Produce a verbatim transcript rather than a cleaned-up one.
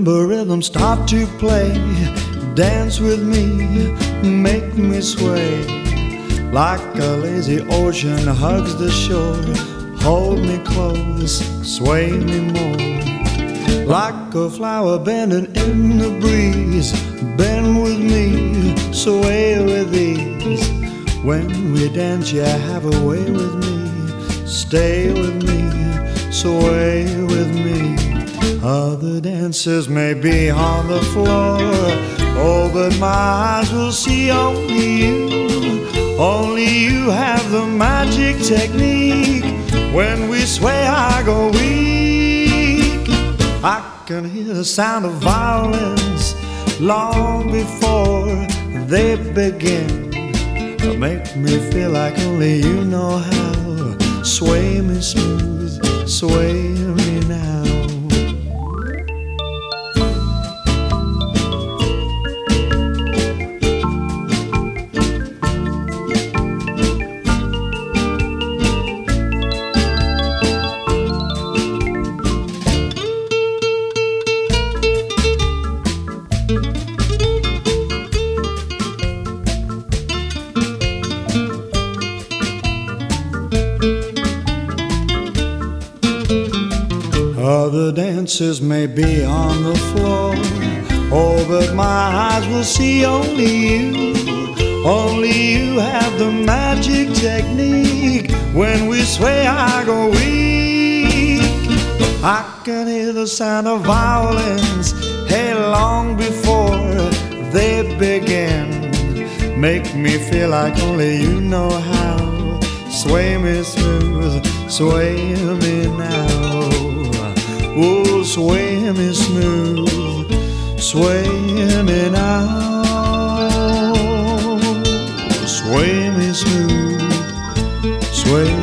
marimba rhythm start to play. Dance with me, make me sway. Like a lazy ocean hugs the shore. Hold me close, sway me more. Like a flower bending in the breeze. Bend with me, sway with ease. When we dance, you have a way with me. Stay with me, sway with me. Other dancers may be on the floor, oh, but my eyes will see only you. Only you have the magic technique. When we sway, I go weak. I can hear the sound of violins long before they begin. Make me feel like only you know how. Sway me smooth, sway me now. Other dancers may be on the floor, oh, but my eyes will see only you. Only you have the magic technique. When we sway, I go weak. I can hear the sound of violins, hey, long before they begin. Make me feel like only you know how. Sway me smooth, sway me now. Oh, sway me smooth, sway me now. Sway me smooth, sway